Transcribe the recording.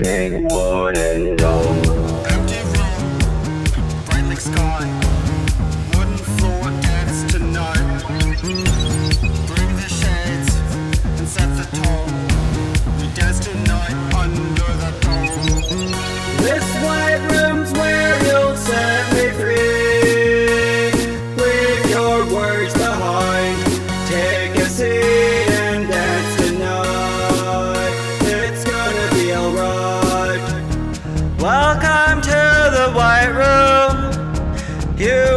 big wooden dome. Empty room, bright like sky. Wooden floor dance tonight. Bring the shades and set the tone. We dance tonight under the dome. This white room's where you'll set me free. Leave your words behind. Take a seat and dance tonight. It's gonna be alright. Welcome to the white room. You